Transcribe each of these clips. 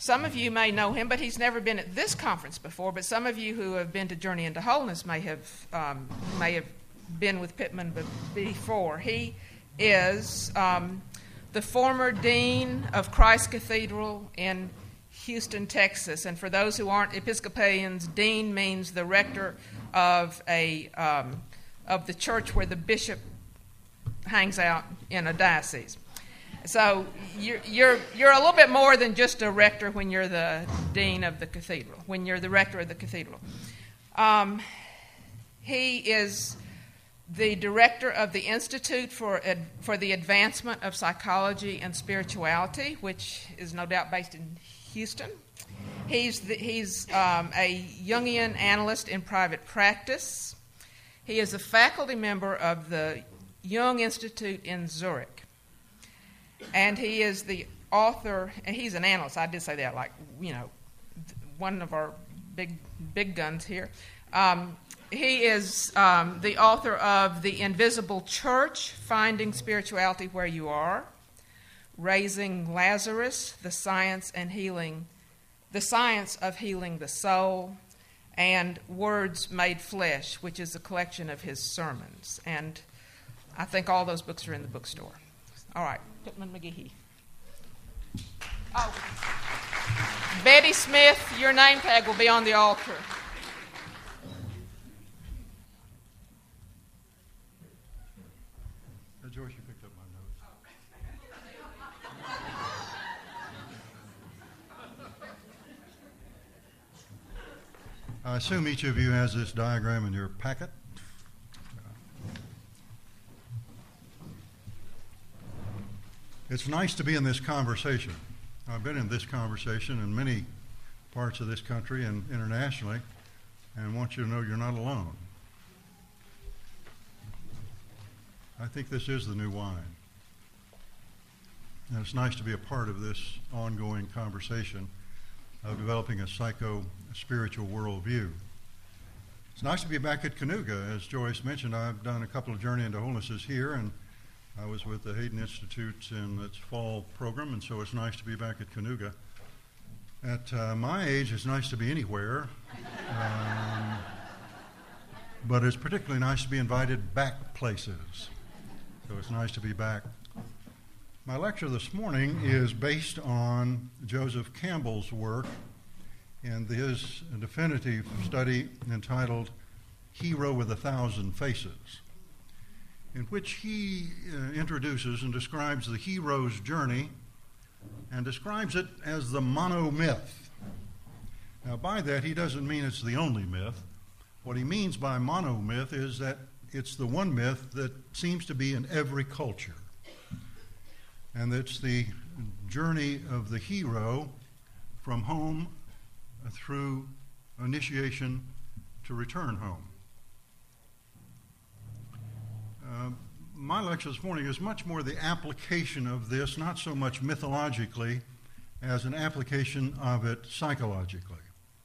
Some of you may know him, but he's never been at this conference before. But some of you who have been to Journey into Wholeness may have been with Pittman before. He is the former dean of Christ Cathedral in Houston, Texas. And for those who aren't Episcopalians, dean means the rector of the church where the bishop hangs out in a diocese. So you're a little bit more than just a rector when you're the dean of the cathedral, when you're the rector of the cathedral. He is the director of the Institute for the Advancement of Psychology and Spirituality, which is no doubt based in Houston. He's a Jungian analyst in private practice. He is a faculty member of the Jung Institute in Zurich. And he is the author, and he's an analyst. I did say that, like, one of our big guns here. He is the author of The Invisible Church, Finding Spirituality Where You Are, Raising Lazarus, The Science of Healing the Soul, and Words Made Flesh, which is a collection of his sermons. And I think all those books are in the bookstore. All right, Pittman McGehee. Oh, Betty Smith, your name tag will be on the altar. Joyce, you picked up my notes. I assume each of you has this diagram in your packet. It's nice to be in this conversation. I've been in this conversation in many parts of this country and internationally, and want you to know you're not alone. I think this is the new wine. And it's nice to be a part of this ongoing conversation of developing a psycho-spiritual worldview. It's nice to be back at Canoga. As Joyce mentioned, I've done a couple of Journey into Wholenesses here, and I was with the Hayden Institute in its fall program, and so it's nice to be back at Canoga. At my age, it's nice to be anywhere, but it's particularly nice to be invited back places. So it's nice to be back. My lecture this morning is based on Joseph Campbell's work in his definitive study entitled Hero with a Thousand Faces, in which he introduces and describes the hero's journey and describes it as the monomyth. Now, by that, he doesn't mean it's the only myth. What he means by monomyth is that it's the one myth that seems to be in every culture. And it's the journey of the hero from home through initiation to return home. My lecture this morning is much more the application of this, not so much mythologically, as an application of it psychologically.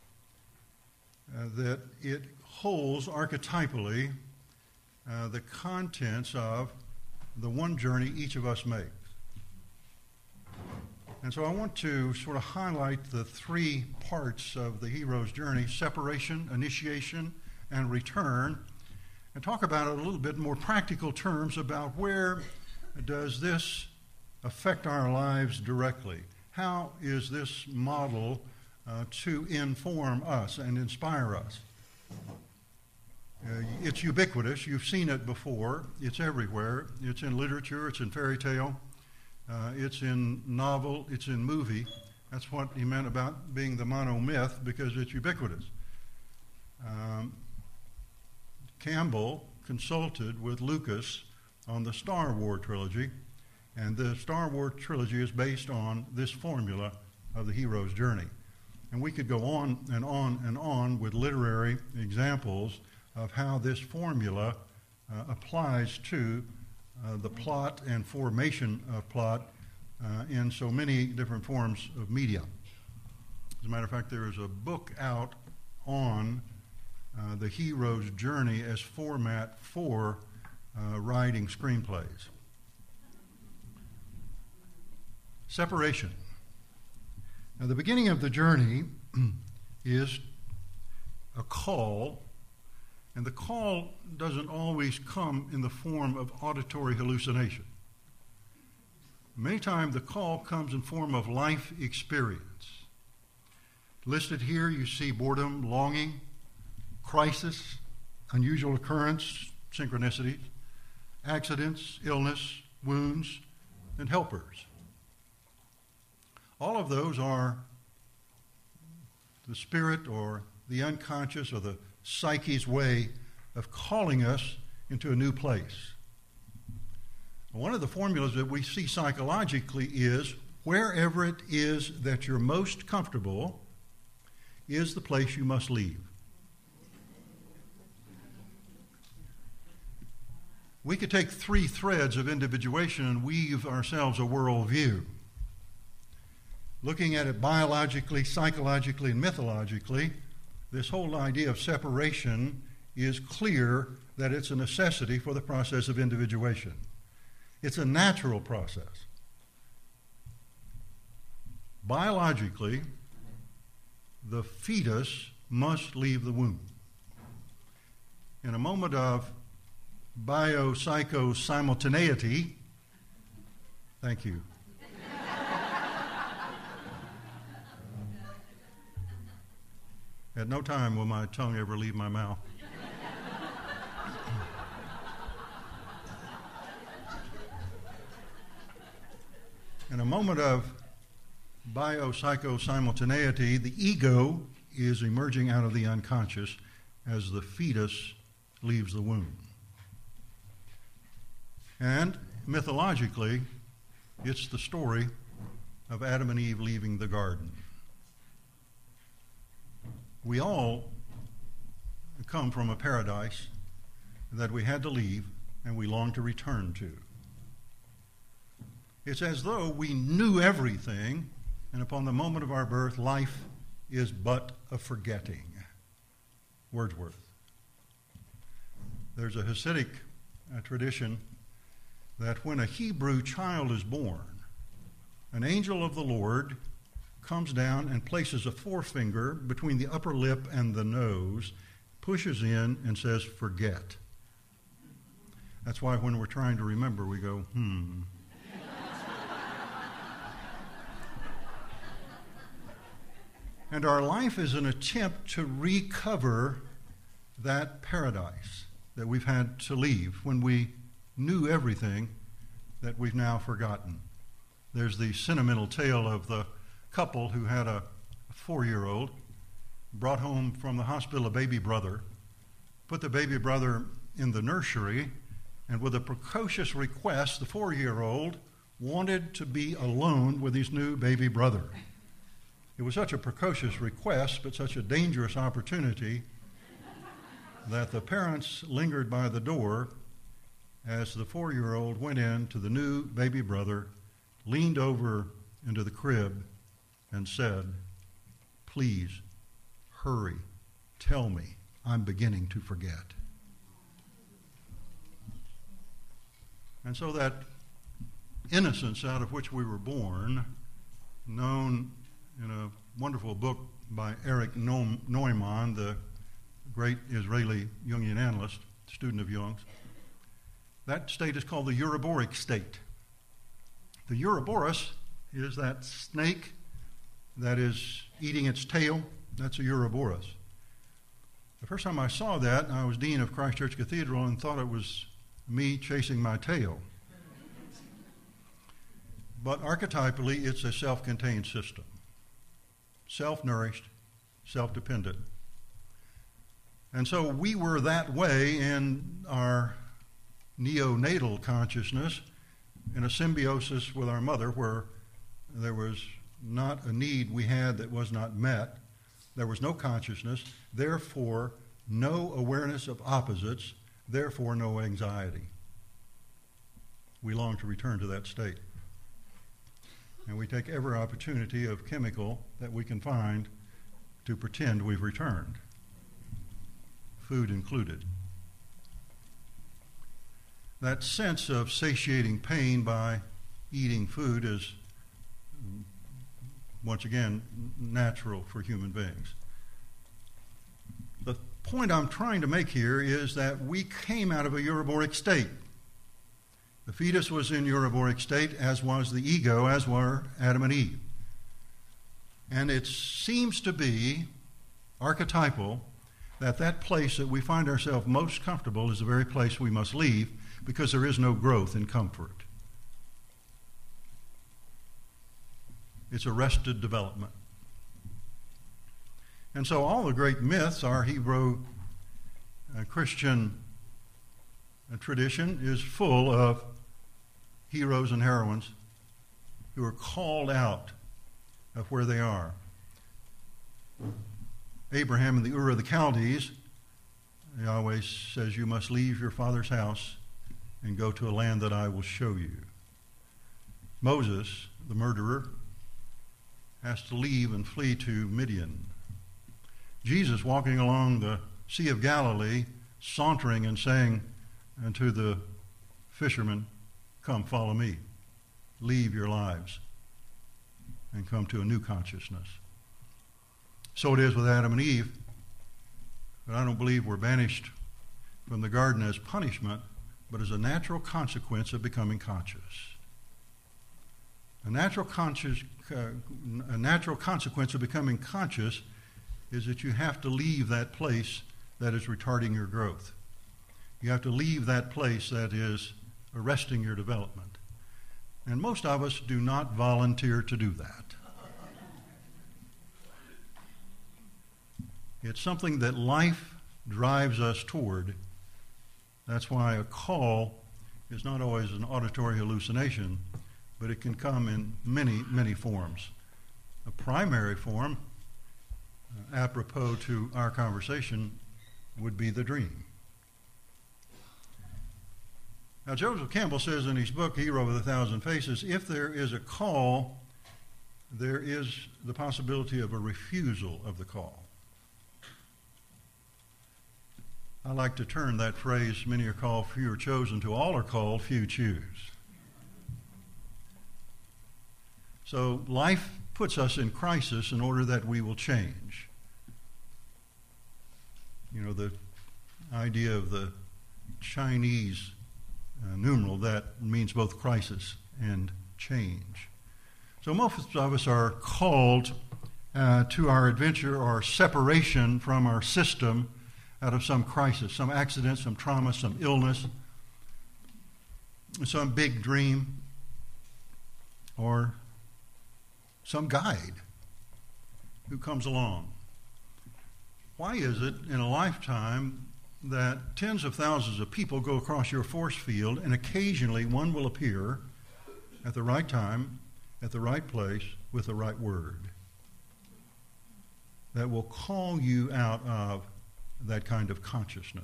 That it holds archetypally the contents of the one journey each of us makes. And so I want to sort of highlight the three parts of the hero's journey: separation, initiation, and return, and talk about it in a little bit more practical terms about where does this affect our lives directly. How is this model to inform us and inspire us? It's ubiquitous. You've seen it before. It's everywhere. It's in literature. It's in fairy tale. It's in novel. It's in movie. That's what he meant about being the monomyth, because it's ubiquitous. Campbell consulted with Lucas on the Star Wars trilogy, and the Star Wars trilogy is based on this formula of the hero's journey. And we could go on and on and on with literary examples of how this formula applies to the plot and formation of plot in so many different forms of media. As a matter of fact, there is a book out on the hero's journey as format for writing screenplays. Separation. Now, the beginning of the journey is a call, and the call doesn't always come in the form of auditory hallucination. Many times the call comes in form of life experience. Listed here, you see boredom, longing, crisis, unusual occurrence, synchronicities, accidents, illness, wounds, and helpers. All of those are the spirit or the unconscious or the psyche's way of calling us into a new place. One of the formulas that we see psychologically is wherever it is that you're most comfortable is the place you must leave. We could take 3 threads of individuation and weave ourselves a worldview. Looking at it biologically, psychologically, and mythologically, this whole idea of separation is clear that it's a necessity for the process of individuation. It's a natural process. Biologically, the fetus must leave the womb. In a moment of bio-psycho-simultaneity, thank you. At no time will my tongue ever leave my mouth. In a moment of bio-psycho-simultaneity, the ego is emerging out of the unconscious as the fetus leaves the womb. And mythologically, it's the story of Adam and Eve leaving the garden. We all come from a paradise that we had to leave and we long to return to. It's as though we knew everything, and upon the moment of our birth, life is but a forgetting. Wordsworth. There's a Hasidic tradition that when a Hebrew child is born, an angel of the Lord comes down and places a forefinger between the upper lip and the nose, pushes in, and says, "Forget." That's why when we're trying to remember, we go, And our life is an attempt to recover that paradise that we've had to leave when we knew everything that we've now forgotten. There's the sentimental tale of the couple who had a 4-year-old, brought home from the hospital a baby brother, put the baby brother in the nursery, and with a precocious request, the 4-year-old wanted to be alone with his new baby brother. It was such a precocious request, but such a dangerous opportunity that the parents lingered by the door as the 4-year-old went in to the new baby brother, leaned over into the crib, and said, "Please, hurry, tell me, I'm beginning to forget." And so that innocence out of which we were born, known in a wonderful book by Eric Neumann, the great Israeli Jungian analyst, student of Jung's. That state is called the Ouroboros state. The Ouroboros is that snake that is eating its tail. That's a Ouroboros. The first time I saw that, I was dean of Christ Church Cathedral and thought it was me chasing my tail. But archetypally, it's a self-contained system. Self-nourished, self-dependent. And so we were that way in our neonatal consciousness, in a symbiosis with our mother, where there was not a need we had that was not met. There was no consciousness, therefore no awareness of opposites, therefore no anxiety. We long to return to that state. And we take every opportunity of chemical that we can find to pretend we've returned, food included. That sense of satiating pain by eating food is once again, natural for human beings. The point I'm trying to make here is that we came out of a euroboric state. The fetus was in euroboric state, as was the ego, as were Adam and Eve. And it seems to be archetypal that place that we find ourselves most comfortable is the very place we must leave, because there is no growth in comfort. It's arrested development. And so all the great myths, our Hebrew-Christian tradition is full of heroes and heroines who are called out of where they are. Abraham in the Ur of the Chaldees, Yahweh says, you must leave your father's house and go to a land that I will show you. Moses, the murderer, has to leave and flee to Midian. Jesus, walking along the Sea of Galilee, sauntering and saying unto the fishermen, come, follow me. Leave your lives and come to a new consciousness. So it is with Adam and Eve, but I don't believe we're banished from the garden as punishment, but as a natural consequence of becoming conscious. A natural consequence of becoming conscious is that you have to leave that place that is retarding your growth. You have to leave that place that is arresting your development. And most of us do not volunteer to do that. It's something that life drives us toward. That's why a call is not always an auditory hallucination, but it can come in many, many forms. A primary form, apropos to our conversation, would be the dream. Now, Joseph Campbell says in his book, Hero with a Thousand Faces, if there is a call, there is the possibility of a refusal of the call. I like to turn that phrase, many are called, few are chosen, to all are called, few choose. So life puts us in crisis in order that we will change. You know, the idea of the Chinese numeral that means both crisis and change. So most of us are called to our adventure or separation from our system out of some crisis, some accident, some trauma, some illness, some big dream, or some guide who comes along. Why is it in a lifetime that tens of thousands of people go across your force field and occasionally one will appear at the right time, at the right place, with the right word that will call you out of that kind of consciousness?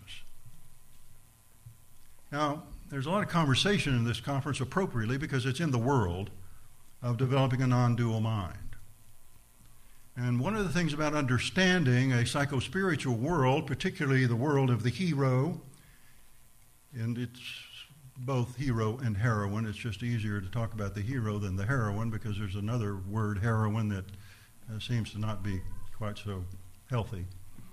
Now, there's a lot of conversation in this conference appropriately because it's in the world of developing a non-dual mind. And one of the things about understanding a psycho-spiritual world, particularly the world of the hero, and it's both hero and heroine. It's just easier to talk about the hero than the heroine because there's another word, heroine, that seems to not be quite so healthy.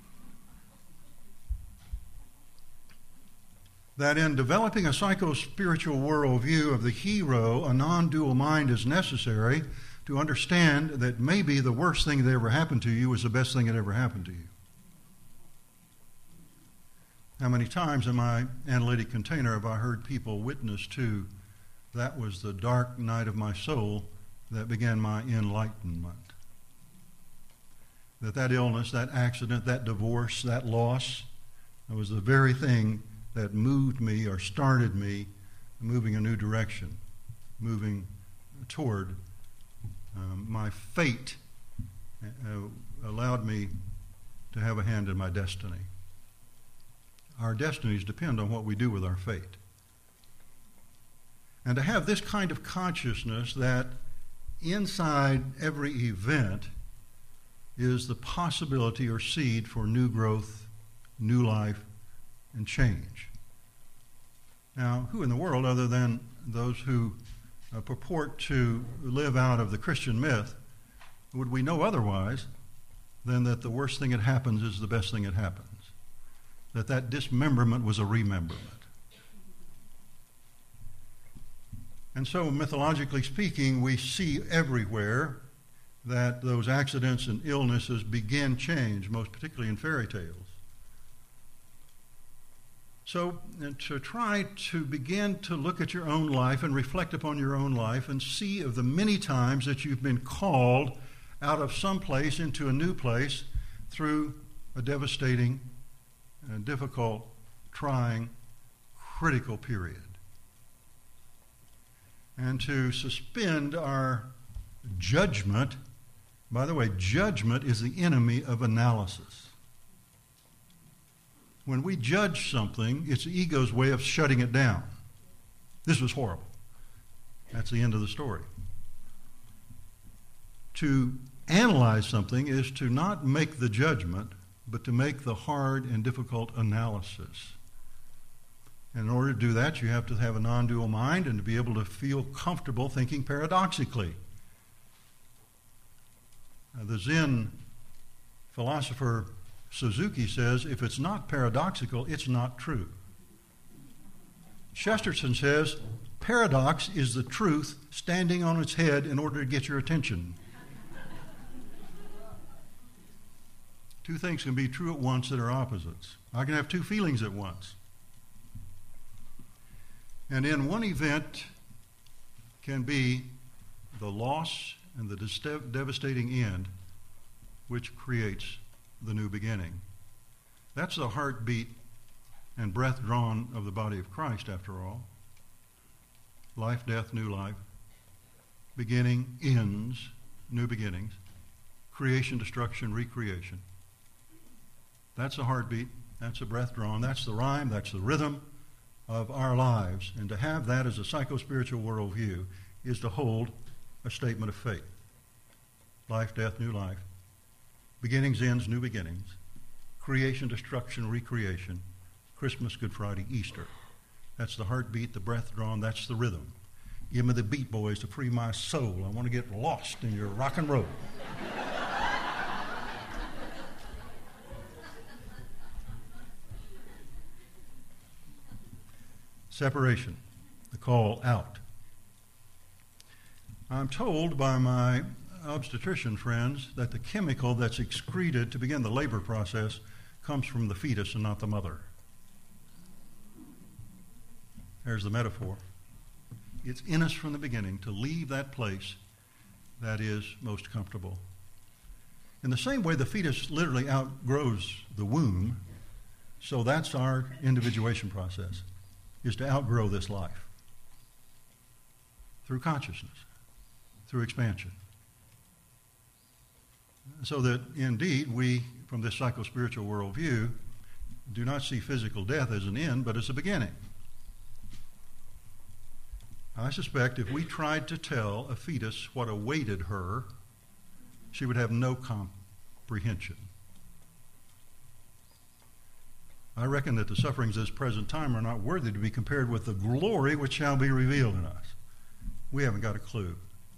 That in developing a psycho-spiritual worldview of the hero, a non-dual mind is necessary to understand that maybe the worst thing that ever happened to you was the best thing that ever happened to you. How many times in my analytic container have I heard people witness to, that was the dark night of my soul that began my enlightenment? That illness, that accident, that divorce, that loss, that was the very thing that moved me or started me moving a new direction, moving toward my fate, allowed me to have a hand in my destiny. Our destinies depend on what we do with our fate. And to have this kind of consciousness that inside every event is the possibility or seed for new growth, new life, and change. Now, who in the world, other than those who purport to live out of the Christian myth, would we know otherwise than that the worst thing that happens is the best thing that happens? That dismemberment was a rememberment. And so, mythologically speaking, we see everywhere that those accidents and illnesses begin change, most particularly in fairy tales. So, to try to begin to look at your own life and reflect upon your own life and see of the many times that you've been called out of some place into a new place through a devastating and difficult, trying, critical period. And to suspend our judgment. By the way, judgment is the enemy of analysis. When we judge something, it's the ego's way of shutting it down. This was horrible. That's the end of the story. To analyze something is to not make the judgment, but to make the hard and difficult analysis. And in order to do that, you have to have a non-dual mind and to be able to feel comfortable thinking paradoxically. The Zen philosopher Suzuki says, if it's not paradoxical, it's not true. Chesterton says, paradox is the truth standing on its head in order to get your attention. Two things can be true at once that are opposites. I can have two feelings at once. And in one event can be the loss and the devastating end which creates the new beginning. That's the heartbeat and breath drawn of the body of Christ, after all. Life, death, new life. Beginning, ends, new beginnings. Creation, destruction, recreation. That's a heartbeat. That's a breath drawn. That's the rhyme. That's the rhythm of our lives. And to have that as a psycho-spiritual worldview is to hold a statement of faith. Life, death, new life. Beginnings, ends, new beginnings. Creation, destruction, recreation. Christmas, Good Friday, Easter. That's the heartbeat, the breath drawn. That's the rhythm. Give me the Beat Boys to free my soul. I want to get lost in your rock and roll. Separation, the call out. I'm told by my obstetrician friends that the chemical that's excreted to begin the labor process comes from the fetus and not the mother. There's the metaphor. It's in us from the beginning to leave that place that is most comfortable. In the same way the fetus literally outgrows the womb, so that's our individuation process, is to outgrow this life through consciousness, through expansion. So that indeed we, from this psycho-spiritual worldview, do not see physical death as an end, but as a beginning. I suspect if we tried to tell a fetus what awaited her, she would have no comprehension. I reckon that the sufferings of this present time are not worthy to be compared with the glory which shall be revealed in us. We haven't got a clue.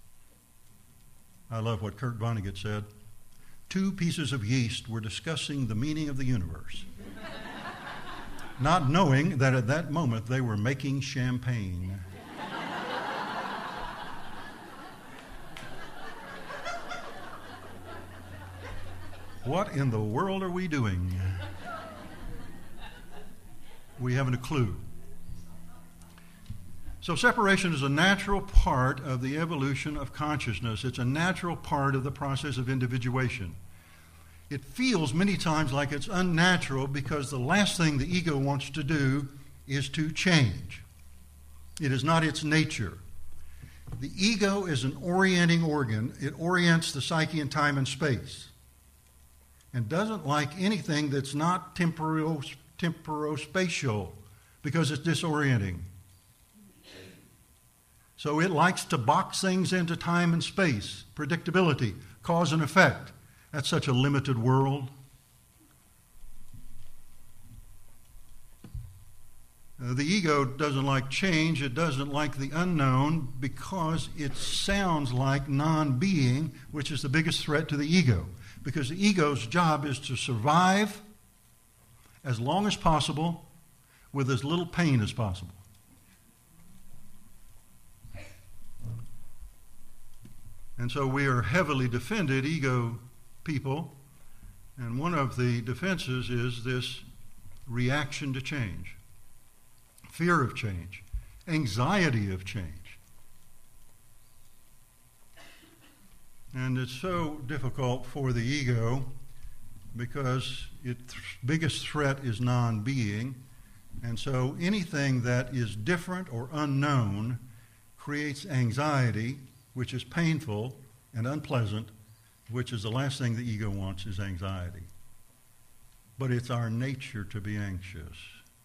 I love what Kurt Vonnegut said. 2 pieces of yeast were discussing the meaning of the universe, not knowing that at that moment they were making champagne. What in the world are we doing? We haven't a clue. So separation is a natural part of the evolution of consciousness. It's a natural part of the process of individuation. It feels many times like it's unnatural because the last thing the ego wants to do is to change. It is not its nature. The ego is an orienting organ. It orients the psyche in time and space and doesn't like anything that's not temporal-spatial because it's disorienting. So it likes to box things into time and space, predictability, cause and effect. That's such a limited world. The ego doesn't like change. It doesn't like the unknown because it sounds like non-being, which is the biggest threat to the ego. Because the ego's job is to survive as long as possible with as little pain as possible. And so we are heavily defended, ego people, and one of the defenses is this reaction to change. Fear of change, anxiety of change. And it's so difficult for the ego because its biggest threat is non-being. And so anything that is different or unknown creates anxiety, which is painful and unpleasant, which is the last thing the ego wants is anxiety. But it's our nature to be anxious.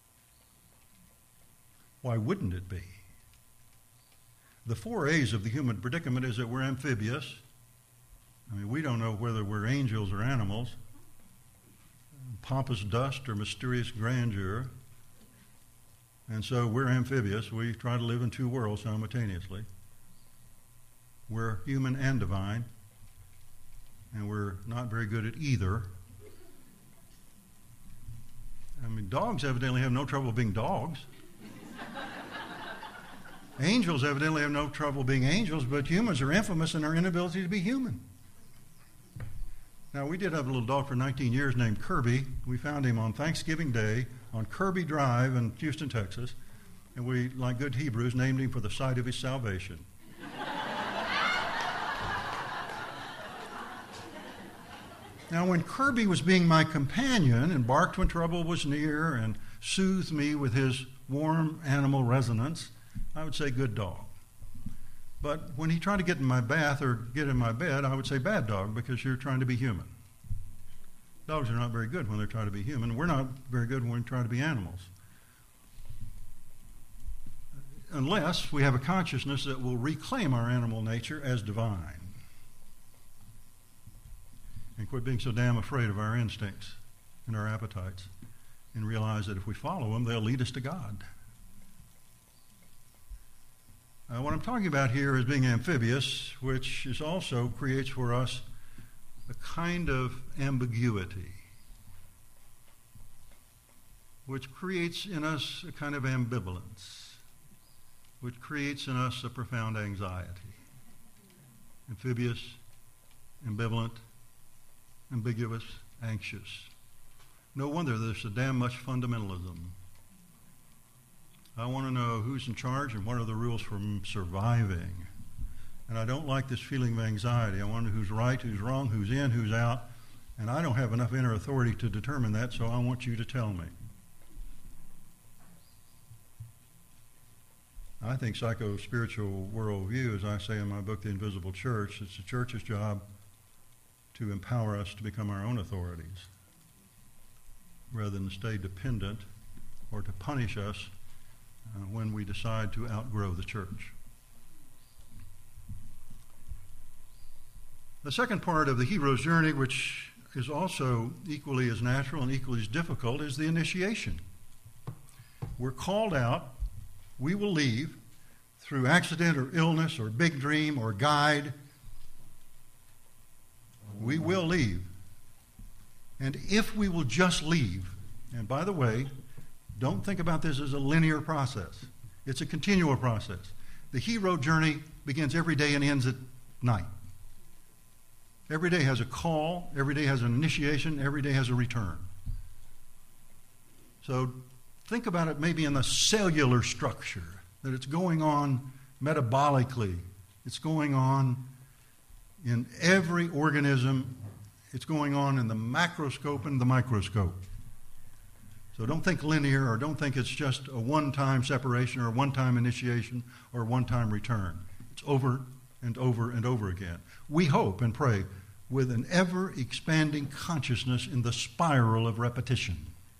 Why wouldn't it be? The 4 A's of the human predicament is that we're amphibious. I mean, we don't know whether we're angels or animals, pompous dust or mysterious grandeur. And so we're amphibious. We try to live in 2 worlds simultaneously. We're human and divine, and we're not very good at either. I mean, dogs evidently have no trouble being dogs. Angels evidently have no trouble being angels, but humans are infamous in our inability to be human. Now, we did have a little dog for 19 years named Kirby. We found him on Thanksgiving Day on Kirby Drive in Houston, Texas, and we, like good Hebrews, named him for the site of his salvation. Now, when Kirby was being my companion and barked when trouble was near and soothed me with his warm animal resonance, I would say good dog. But when he tried to get in my bath or get in my bed, I would say bad dog because you're trying to be human. Dogs are not very good when they're trying to be human. We're not very good when we try to be animals. Unless we have a consciousness that will reclaim our animal nature as divine. And quit being so damn afraid of our instincts and our appetites and realize that if we follow them, they'll lead us to God. What I'm talking about here is being amphibious, which is also creates for us a kind of ambiguity, which creates in us a kind of ambivalence, which creates in us a profound anxiety. Amphibious, ambivalent, ambiguous, anxious. No wonder there's so damn much fundamentalism. I want to know who's in charge and what are the rules for surviving. And I don't like this feeling of anxiety. I want to know who's right, who's wrong, who's in, who's out. And I don't have enough inner authority to determine that, so I want you to tell me. I think psycho-spiritual worldview, as I say in my book, The Invisible Church, it's the church's job to empower us to become our own authorities rather than to stay dependent or to punish us when we decide to outgrow the church. The second part of the hero's journey, which is also equally as natural and equally as difficult, is the initiation. We're called out. We will leave through accident or illness or big dream or guide. We will leave. And if we will just leave, and by the way, don't think about this as a linear process. It's a continual process. The hero journey begins every day and ends at night. Every day has a call, every day has an initiation, every day has a return. So think about it maybe in the cellular structure, that it's going on metabolically. It's going on in every organism. It's going on in the macroscope and the microscope. So don't think linear, or don't think it's just a one-time separation or a one-time initiation or a one-time return. It's over and over and over again. We hope and pray with an ever-expanding consciousness in the spiral of repetition.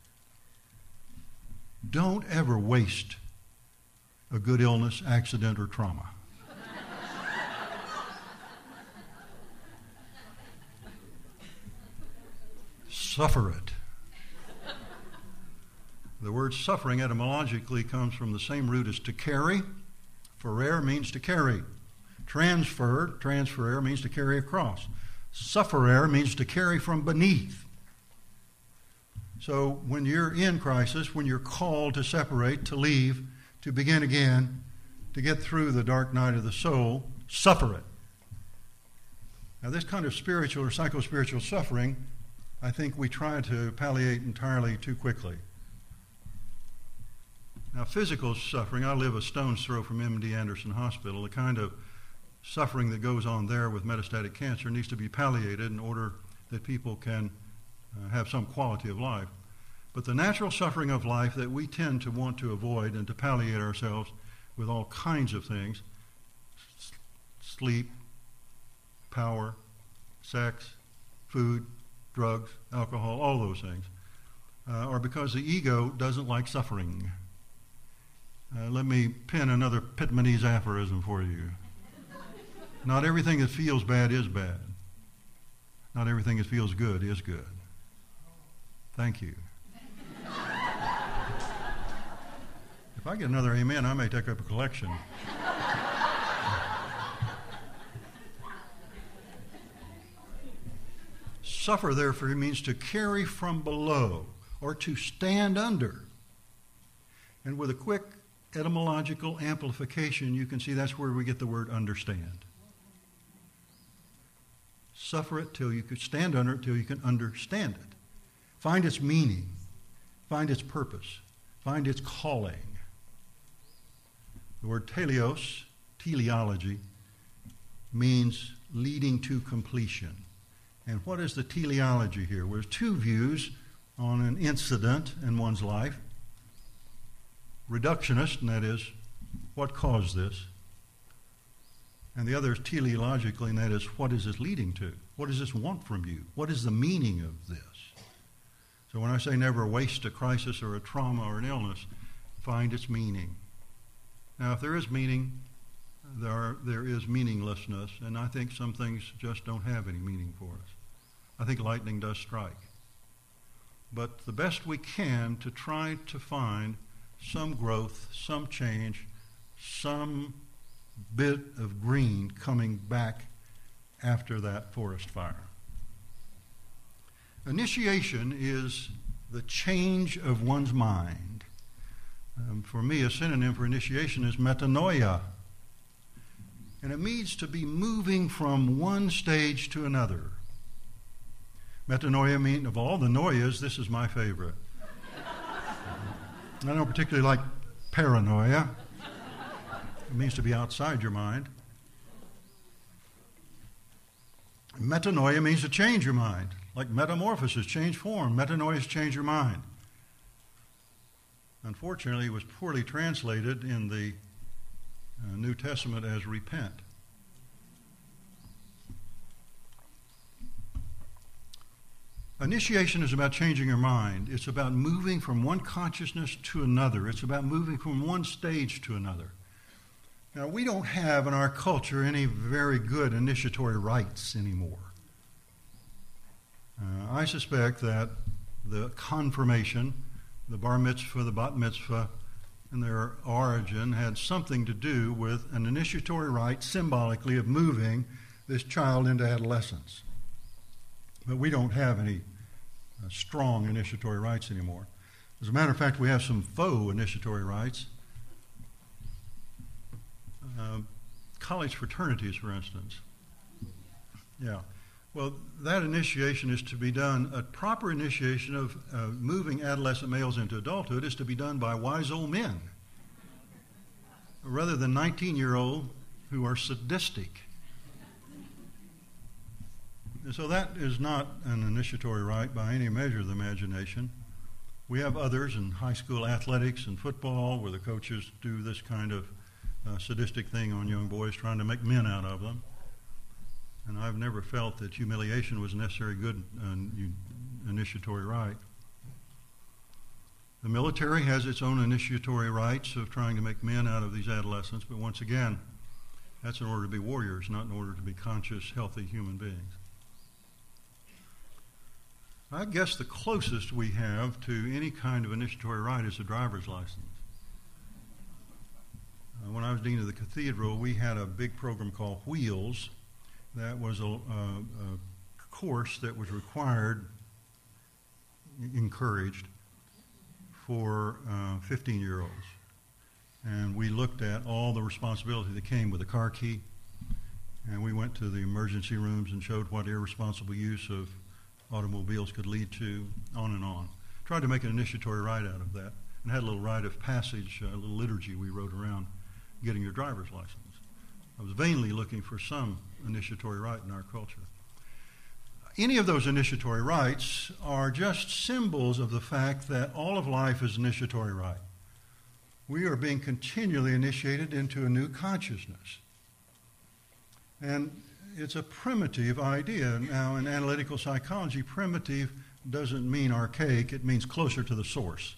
Don't ever waste a good illness, accident, or trauma. Suffer it. The word suffering etymologically comes from the same root as to carry. Ferere means to carry. Transferere means to carry across. Sufferere means to carry from beneath. So when you're in crisis, when you're called to separate, to leave, to begin again, to get through the dark night of the soul, suffer it. Now this kind of spiritual or psychospiritual suffering, I think we try to palliate entirely too quickly. Now physical suffering, I live a stone's throw from MD Anderson Hospital. The kind of suffering that goes on there with metastatic cancer needs to be palliated in order that people can have some quality of life. But the natural suffering of life that we tend to want to avoid and to palliate ourselves with all kinds of things, sleep, power, sex, food, drugs, alcohol, all those things, are because the ego doesn't like suffering. Let me pin another Pitmanese aphorism for you. Not everything that feels bad is bad. Not everything that feels good is good. Thank you. If I get another amen, I may take up a collection. Suffer, therefore, means to carry from below or to stand under. And with a quick etymological amplification, you can see that's where we get the word understand. Suffer it till you can stand under it, till you can understand it. Find its meaning, find its purpose, find its calling. The word teleology, means leading to completion. And what is the teleology here? Well, there's two views on an incident in one's life. Reductionist, and that is, what caused this? And the other is teleologically, and that is, what is this leading to? What does this want from you? What is the meaning of this? So when I say never waste a crisis or a trauma or an illness, find its meaning. Now, if there is meaning, there is meaninglessness, and I think some things just don't have any meaning for us. I think lightning does strike. But the best we can to try to find some growth, some change, some bit of green coming back after that forest fire. Initiation is the change of one's mind. For me, a synonym for initiation is metanoia. And it means to be moving from one stage to another. Metanoia means, of all the noias, this is my favorite. I don't particularly like paranoia. It means to be outside your mind. Metanoia means to change your mind. Like metamorphosis, change form. Metanoia is change your mind. Unfortunately, it was poorly translated in the New Testament as repent. Initiation is about changing your mind. It's about moving from one consciousness to another. It's about moving from one stage to another. Now, we don't have in our culture any very good initiatory rites anymore. I suspect that the confirmation, the bar mitzvah, the bat mitzvah, and their origin had something to do with an initiatory rite symbolically of moving this child into adolescence. But we don't have any strong initiatory rites anymore. As a matter of fact, we have some faux initiatory rites. College fraternities, for instance. Yeah. Well, that initiation is to be done, a proper initiation of moving adolescent males into adulthood is to be done by wise old men, rather than 19-year-olds who are sadistic. And so that is not an initiatory rite by any measure of the imagination. We have others in high school athletics and football where the coaches do this kind of sadistic thing on young boys, trying to make men out of them. And I've never felt that humiliation was a necessary good initiatory rite. The military has its own initiatory rites of trying to make men out of these adolescents, but once again, that's in order to be warriors, not in order to be conscious, healthy human beings. I guess the closest we have to any kind of initiatory rite is a driver's license. When I was dean of the cathedral, we had a big program called Wheels. That was a course that was required, encouraged, for 15-year-olds. And we looked at all the responsibility that came with a car key, and we went to the emergency rooms and showed what irresponsible use of automobiles could lead to, on and on. Tried to make an initiatory rite out of that, and had a little rite of passage, a little liturgy we wrote around getting your driver's license. I was vainly looking for some initiatory rite in our culture. Any of those initiatory rites are just symbols of the fact that all of life is initiatory rite. We are being continually initiated into a new consciousness. And it's a primitive idea. Now, in analytical psychology, primitive doesn't mean archaic, it means closer to the source.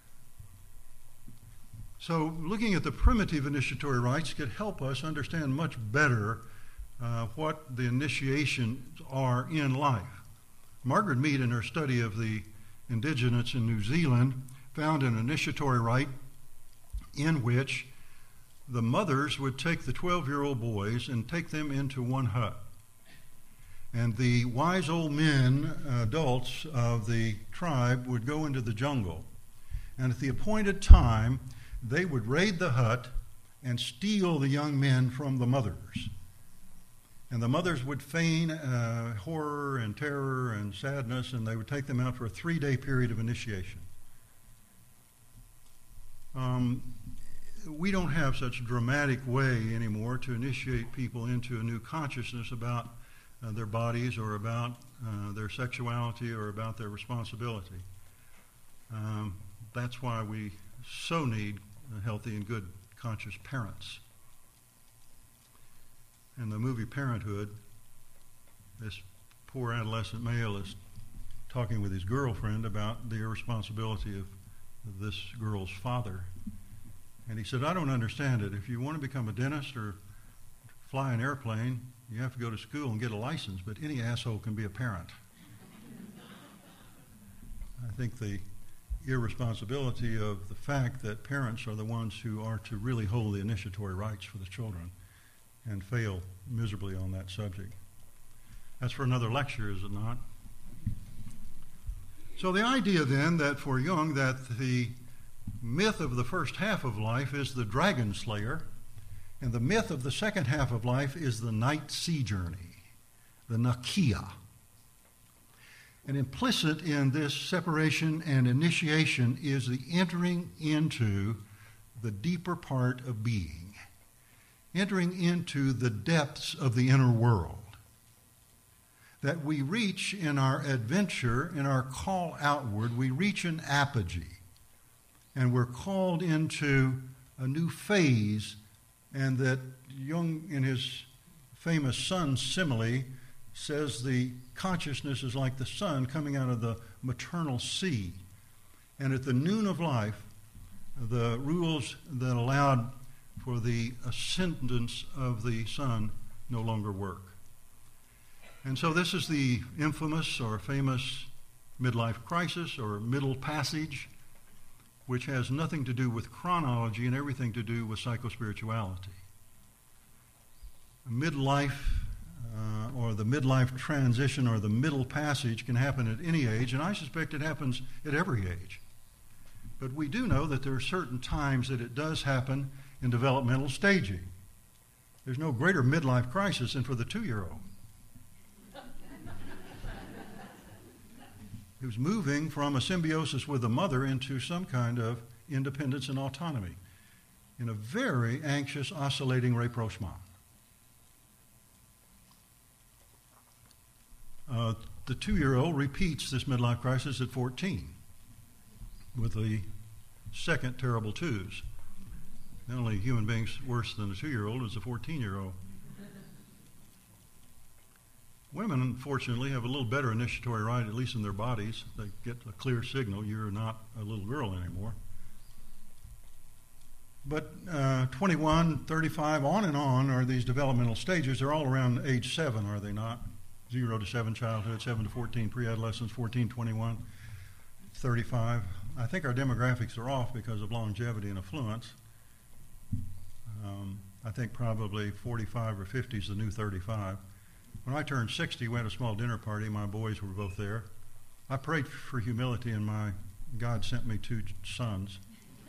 So looking at the primitive initiatory rites could help us understand much better what the initiations are in life. Margaret Mead, in her study of the indigenous in New Zealand, found an initiatory rite in which the mothers would take the 12-year-old boys and take them into one hut. And the wise old men, adults of the tribe, would go into the jungle. And at the appointed time, they would raid the hut and steal the young men from the mothers. And the mothers would feign horror and terror and sadness, and they would take them out for a 3-day period of initiation. We don't have such a dramatic way anymore to initiate people into a new consciousness about their bodies or about their sexuality or about their responsibility. That's why we so need healthy and good conscious parents. In the movie Parenthood, this poor adolescent male is talking with his girlfriend about the irresponsibility of this girl's father. And he said, I don't understand it. If you want to become a dentist or fly an airplane, you have to go to school and get a license, but any asshole can be a parent. I think the irresponsibility of the fact that parents are the ones who are to really hold the initiatory rites for the children and fail miserably on that subject. That's for another lecture, is it not? So the idea then that for Jung that the myth of the first half of life is the dragon slayer, and the myth of the second half of life is the night sea journey, the Nakia. And implicit in this separation and initiation is the entering into the deeper part of being, entering into the depths of the inner world. That we reach in our adventure, in our call outward, we reach an apogee. And we're called into a new phase, and that Jung, in his famous sun simile, says the consciousness is like the sun coming out of the maternal sea. And at the noon of life, the rules that allowed for the ascendance of the sun no longer work. And so this is the infamous or famous midlife crisis or middle passage, which has nothing to do with chronology and everything to do with psychospirituality. Midlife or the midlife transition or the middle passage can happen at any age, and I suspect it happens at every age. But we do know that there are certain times that it does happen in developmental staging. There's no greater midlife crisis than for the 2-year-old. Who's moving from a symbiosis with the mother into some kind of independence and autonomy in a very anxious, oscillating rapprochement. The 2-year-old repeats this midlife crisis at 14 with the second terrible twos. The only human beings worse than a 2-year-old is a 14-year-old. Women, unfortunately, have a little better initiatory rite, at least in their bodies. They get a clear signal, you're not a little girl anymore. But 21, 35, on and on are these developmental stages. They're all around age 7, are they not? 0 to 7 childhood, 7 to 14 pre-adolescence, 14, 21, 35. I think our demographics are off because of longevity and affluence. I think probably 45 or 50 is the new 35. When I turned 60, we had a small dinner party. My boys were both there. I prayed for humility, and God sent me 2 sons.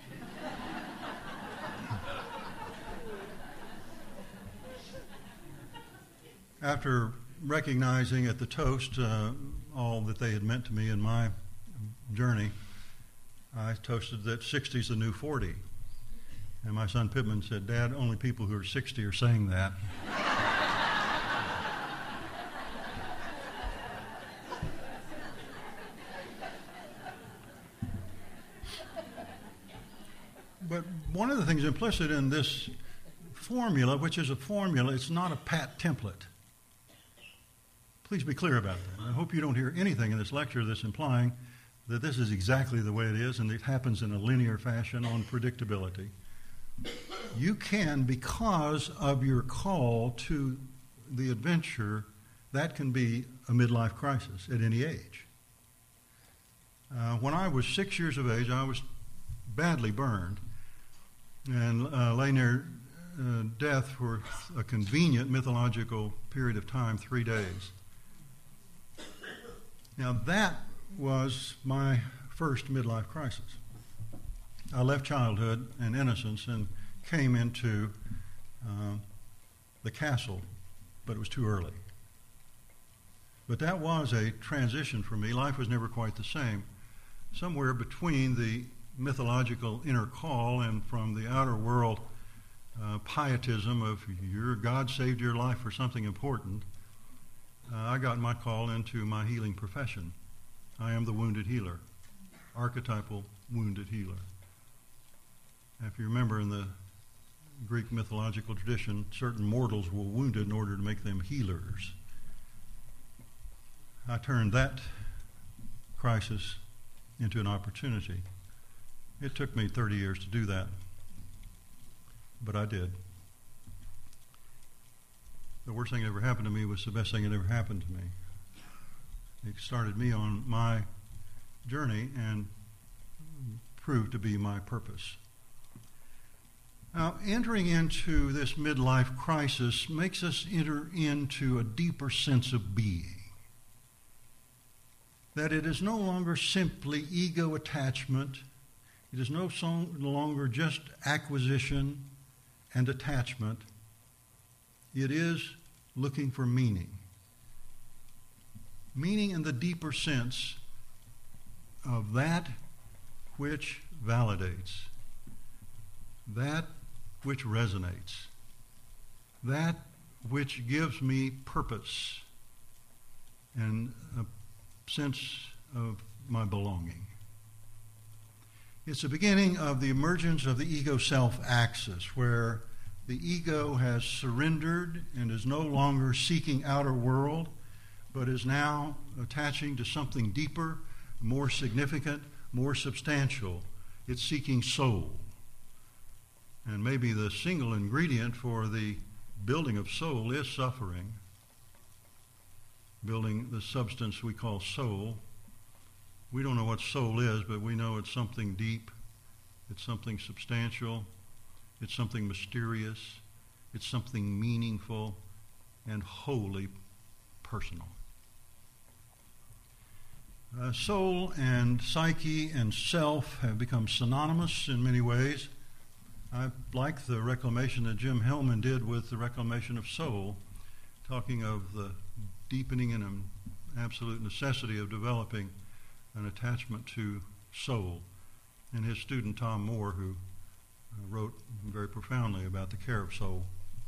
After recognizing at the toast all that they had meant to me in my journey, I toasted that 60 is the new 40. And my son Pittman said, "Dad, only people who are 60 are saying that." But one of the things implicit in this formula, which is a formula, it's not a pat template. Please be clear about that. I hope you don't hear anything in this lecture that's implying that this is exactly the way it is and it happens in a linear fashion on predictability. You can, because of your call to the adventure, that can be a midlife crisis at any age. When I was 6 years of age, I was badly burned and lay near death for a convenient mythological period of time, 3 days. Now that was my first midlife crisis. I left childhood and innocence and came into the castle, but it was too early. But that was a transition for me. Life was never quite the same. Somewhere between the mythological inner call and from the outer world pietism of your God saved your life for something important, I got my call into my healing profession. I am the wounded healer, archetypal wounded healer. If you remember, in the Greek mythological tradition, certain mortals were wounded in order to make them healers. I turned that crisis into an opportunity. It took me 30 years to do that, but I did. The worst thing that ever happened to me was the best thing that ever happened to me. It started me on my journey and proved to be my purpose. Now, entering into this midlife crisis makes us enter into a deeper sense of being. That it is no longer simply ego attachment. It is no longer just acquisition and attachment. It is looking for meaning. Meaning in the deeper sense of that which validates, that which resonates, that which gives me purpose and a sense of my belonging. It's the beginning of the emergence of the ego-self axis, where the ego has surrendered and is no longer seeking outer world, but is now attaching to something deeper, more significant, more substantial. It's seeking soul. And maybe the single ingredient for the building of soul is suffering. Building the substance we call soul. We don't know what soul is, but we know it's something deep, it's something substantial, it's something mysterious, it's something meaningful and wholly personal. Soul and psyche and self have become synonymous in many ways. I like the reclamation that Jim Hellman did with the reclamation of soul, talking of the deepening and absolute necessity of developing an attachment to soul. And his student Tom Moore, who wrote very profoundly about the care of soul.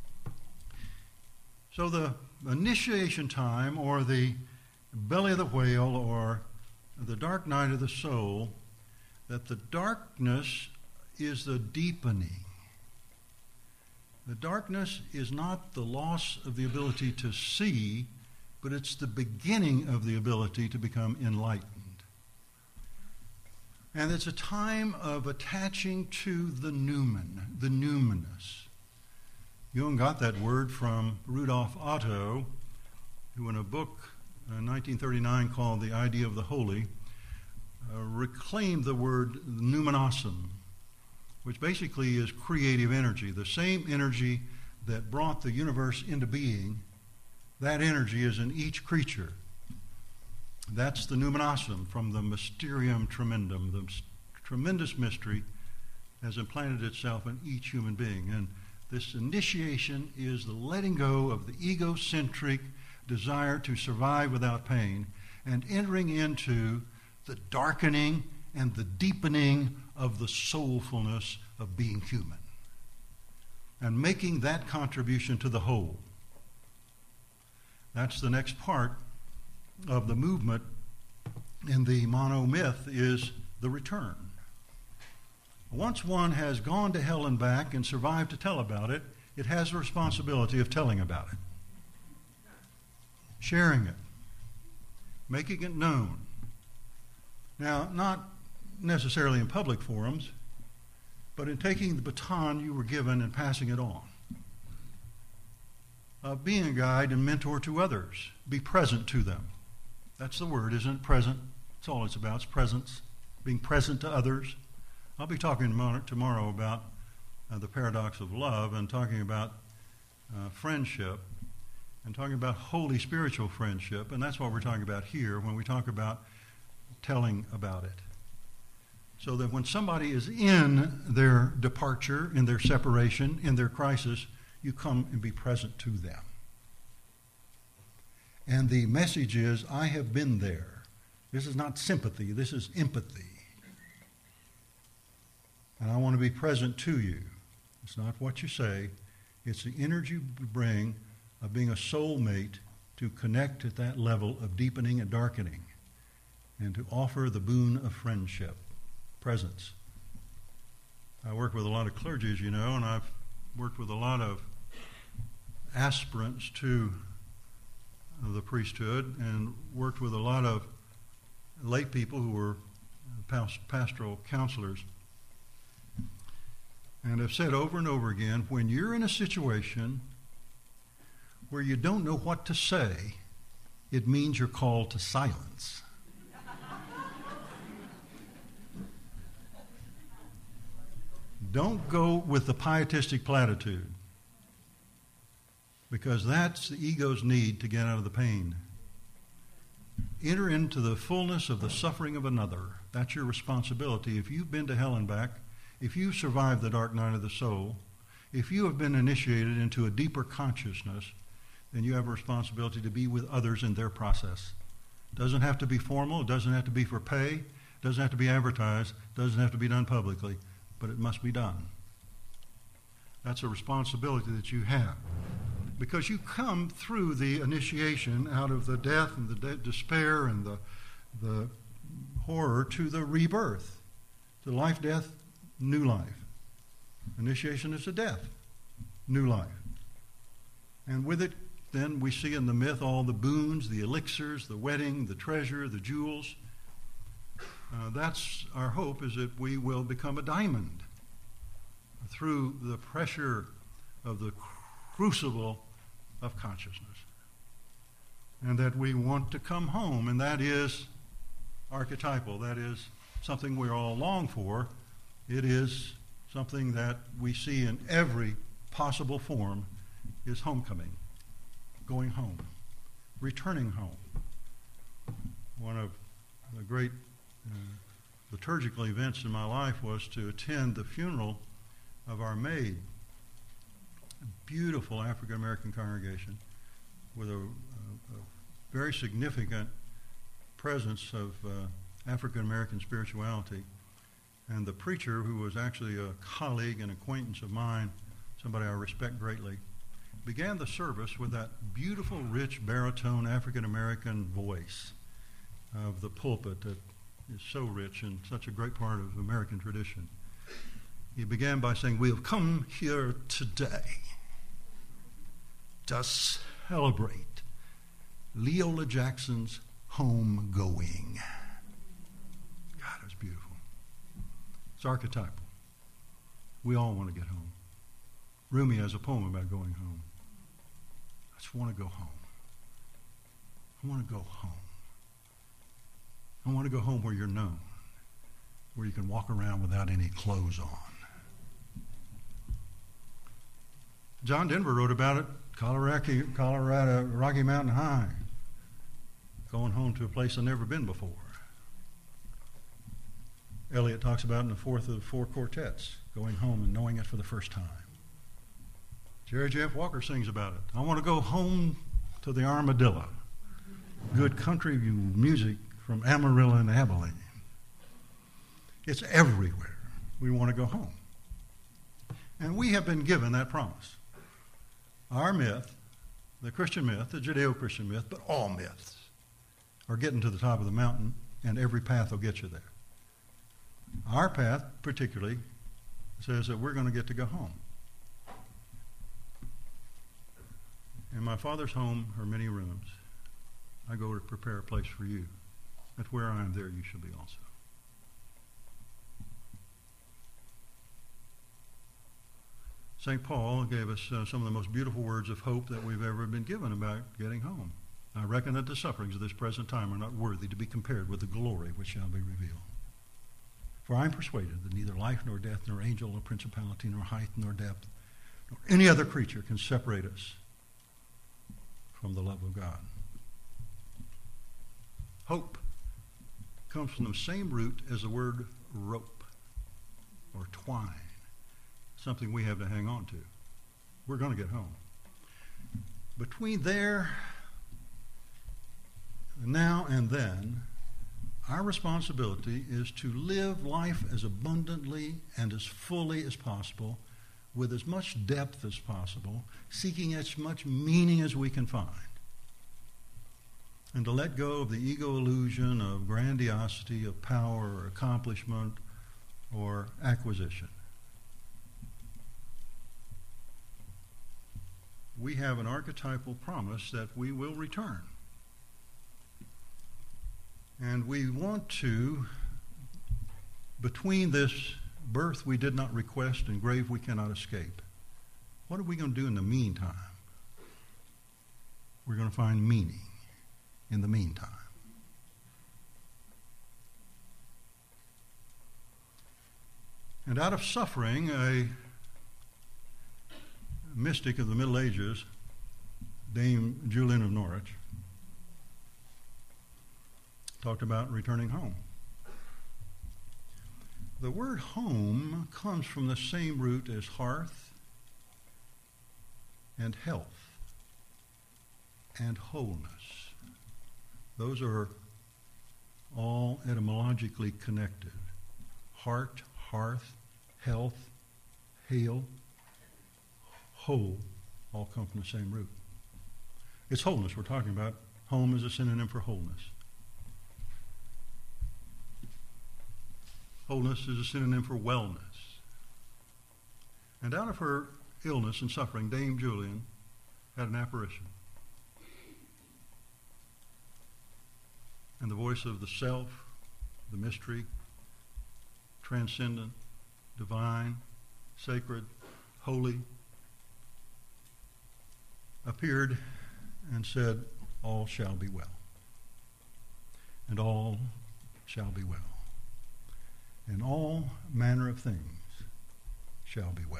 So the initiation time, or the belly of the whale, or the dark night of the soul, that the darkness is the deepening. The darkness is not the loss of the ability to see, but it's the beginning of the ability to become enlightened. And it's a time of attaching to the numen, the numinous. Jung got that word from Rudolf Otto, who in a book in 1939 called The Idea of the Holy, reclaimed the word numinasum, which basically is creative energy. The same energy that brought the universe into being, that energy is in each creature. That's the numinasum from the mysterium tremendum. The tremendous mystery has implanted itself in each human being. And this initiation is the letting go of the egocentric desire to survive without pain and entering into the darkening and the deepening of the soulfulness of being human and making that contribution to the whole. That's the next part of the movement in the monomyth, is the return. Once one has gone to hell and back and survived to tell about it, it has the responsibility of telling about it, sharing it, making it known. Now, not necessarily in public forums, but in taking the baton you were given and passing it on. Being a guide and mentor to others. Be present to them. That's the word, isn't it? Present. That's all it's about. It's presence. Being present to others. I'll be talking tomorrow about the paradox of love and talking about friendship and talking about holy spiritual friendship. And that's what we're talking about here when we talk about telling about it. So that when somebody is in their departure, in their separation, in their crisis, you come and be present to them. And the message is, I have been there. This is not sympathy, this is empathy. And I want to be present to you. It's not what you say, it's the energy you bring of being a soulmate to connect at that level of deepening and darkening and to offer the boon of friendship. Presence. I work with a lot of clergy, as you know, and I've worked with a lot of aspirants to the priesthood and worked with a lot of lay people who were pastoral counselors. And I've said over and over again, when you're in a situation where you don't know what to say, it means you're called to silence. Don't go with the pietistic platitude, because that's the ego's need to get out of the pain. Enter into the fullness of the suffering of another. That's your responsibility. If you've been to hell and back, if you've survived the dark night of the soul, if you have been initiated into a deeper consciousness, then you have a responsibility to be with others in their process. It doesn't have to be formal. It doesn't have to be for pay. It doesn't have to be advertised. It doesn't have to be done publicly. But it must be done. That's a responsibility that you have. Because you come through the initiation out of the death and the despair and the horror to the rebirth. To life, death, new life. Initiation is a death, new life. And with it, then we see in the myth all the boons, the elixirs, the wedding, the treasure, the jewels. That's our hope, is that we will become a diamond through the pressure of the crucible of consciousness. And that we want to come home, and that is archetypal. That is something we all long for. It is something that we see in every possible form, is homecoming, going home, returning home. One of the great liturgical events in my life was to attend the funeral of our maid, a beautiful African-American congregation with a very significant presence of African-American spirituality. And the preacher, who was actually a colleague and acquaintance of mine, somebody I respect greatly, began the service with that beautiful, rich, baritone African-American voice of the pulpit that is so rich and such a great part of American tradition. He began by saying, "We have come here today to celebrate Leola Jackson's homegoing." God, it was beautiful. It's archetypal. We all want to get home. Rumi has a poem about going home. I just want to go home. I want to go home. I want to go home where you're known, where you can walk around without any clothes on. John Denver wrote about it, Colorado, Rocky Mountain High, going home to a place I've never been before. Eliot talks about it in the fourth of the four quartets, going home and knowing it for the first time. Jerry Jeff Walker sings about it. I want to go home to the Armadillo. Good country music from Amarillo and Abilene. It's everywhere. We want to go home. And we have been given that promise. Our myth, the Christian myth, the Judeo-Christian myth, but all myths are getting to the top of the mountain, and every path will get you there. Our path, particularly, says that we're going to get to go home. In my Father's home are many rooms. I go to prepare a place for you. That where I am, there you shall be also. St. Paul gave us some of the most beautiful words of hope that we've ever been given about getting home. I reckon that the sufferings of this present time are not worthy to be compared with the glory which shall be revealed. For I am persuaded that neither life nor death nor angel nor principality nor height nor depth nor any other creature can separate us from the love of God. Hope comes from the same root as the word rope or twine. Something we have to hang on to. We're going to get home. Between there, now and then, our responsibility is to live life as abundantly and as fully as possible, with as much depth as possible, seeking as much meaning as we can find. And to let go of the ego illusion of grandiosity, of power, or accomplishment, or acquisition. We have an archetypal promise that we will return. And we want to, between this birth we did not request and grave we cannot escape, what are we going to do in the meantime? We're going to find meaning in the meantime. And out of suffering, a mystic of the Middle Ages, Dame Julian of Norwich, talked about returning home. The word home comes from the same root as hearth and health and wholeness. Those are all etymologically connected. Heart, hearth, health, hail, whole, all come from the same root. It's wholeness we're talking about. Home is a synonym for wholeness. Wholeness is a synonym for wellness. And out of her illness and suffering, Dame Julian had an apparition. And the voice of the self, the mystery, transcendent, divine, sacred, holy, appeared and said, all shall be well. And all shall be well. And all manner of things shall be well.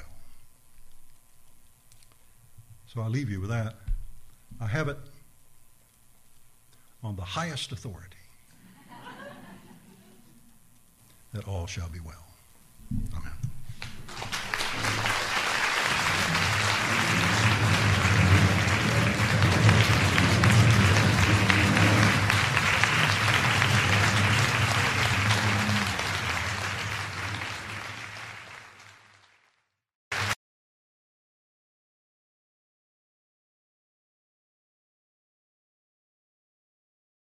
So I leave you with that. I have it on the highest authority that all shall be well. Amen.